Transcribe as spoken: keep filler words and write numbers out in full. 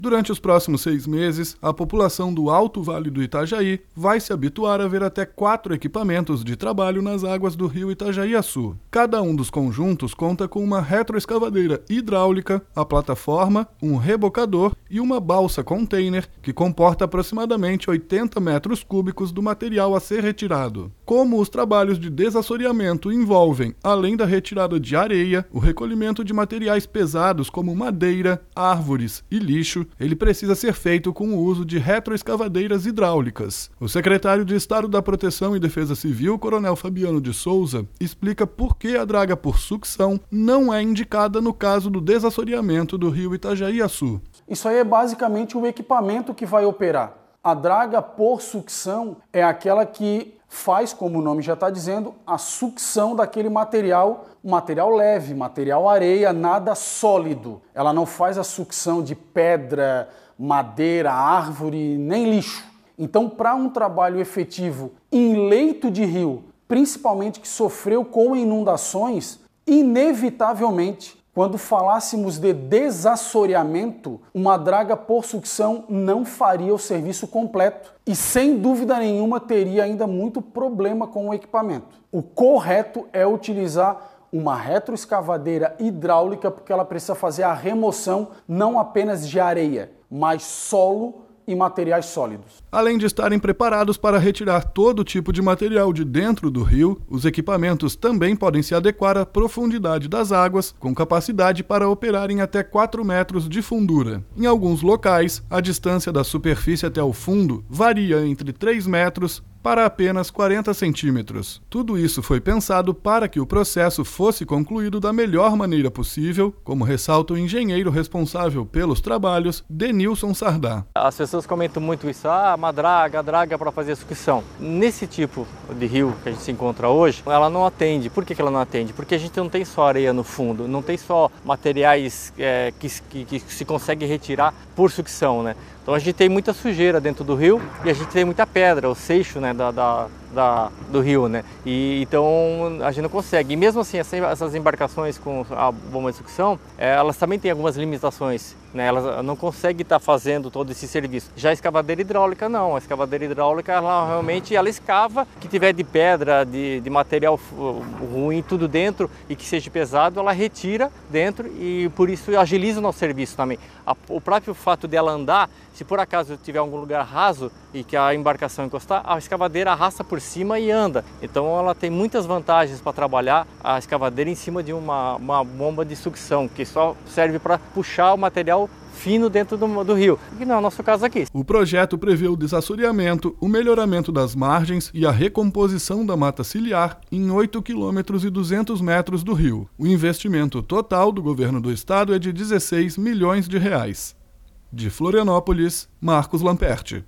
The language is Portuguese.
Durante os próximos seis meses, a população do Alto Vale do Itajaí vai se habituar a ver até quatro equipamentos de trabalho nas águas do rio Itajaiaçu. Cada um dos conjuntos conta com uma retroescavadeira hidráulica, a plataforma, um rebocador e uma balsa container que comporta aproximadamente oitenta metros cúbicos do material a ser retirado. Como os trabalhos de desassoreamento envolvem, além da retirada de areia, o recolhimento de materiais pesados como madeira, árvores e lixo, ele precisa ser feito com o uso de retroescavadeiras hidráulicas. O secretário de Estado da Proteção e Defesa Civil, Coronel Fabiano de Souza, explica por que a draga por sucção não é indicada no caso do desassoreamento do rio Itajaiaçu. Isso aí é basicamente o equipamento que vai operar. A draga por sucção é aquela que faz, como o nome já está dizendo, a sucção daquele material, material leve, material areia, nada sólido. Ela não faz a sucção de pedra, madeira, árvore, nem lixo. Então, para um trabalho efetivo em leito de rio, principalmente que sofreu com inundações, inevitavelmente, quando falássemos de desassoreamento, uma draga por sucção não faria o serviço completo e, sem dúvida nenhuma, teria ainda muito problema com o equipamento. O correto é utilizar uma retroescavadeira hidráulica, porque ela precisa fazer a remoção não apenas de areia, mas solo e materiais sólidos. Além de estarem preparados para retirar todo tipo de material de dentro do rio, os equipamentos também podem se adequar à profundidade das águas, com capacidade para operar em até quatro metros de fundura. Em alguns locais, a distância da superfície até o fundo varia entre três metros para apenas quarenta centímetros. Tudo isso foi pensado para que o processo fosse concluído da melhor maneira possível, como ressalta o engenheiro responsável pelos trabalhos, Denilson Sardá. As pessoas comentam muito isso, ah, uma draga, a draga para fazer sucção. Nesse tipo de rio que a gente se encontra hoje, ela não atende. Por que ela não atende? Porque a gente não tem só areia no fundo, não tem só materiais é, que, que, que se consegue retirar por sucção, né? Então a gente tem muita sujeira dentro do rio e a gente tem muita pedra, o seixo, né, da, da, da, do rio, né? E então a gente não consegue. E mesmo assim, essas embarcações com a bomba de sucção, elas também têm algumas limitações, né? Elas não conseguem estar fazendo todo esse serviço. Já a escavadeira hidráulica não. A escavadeira hidráulica, ela realmente ela escava, que tiver de pedra, de, de material ruim, tudo dentro e que seja pesado, ela retira dentro e por isso agiliza o nosso serviço também. A, o próprio fato dela andar, se por acaso tiver algum lugar raso e que a embarcação encostar, a escavadeira arrasta por cima e anda. Então ela tem muitas vantagens para trabalhar a escavadeira em cima de uma, uma bomba de sucção, que só serve para puxar o material fino dentro do, do rio, que não é o nosso caso aqui. O projeto prevê o desassoreamento, o melhoramento das margens e a recomposição da mata ciliar em oito quilômetros e duzentos metros do rio. O investimento total do governo do estado é de dezesseis milhões de reais. De Florianópolis, Marcos Lamperti.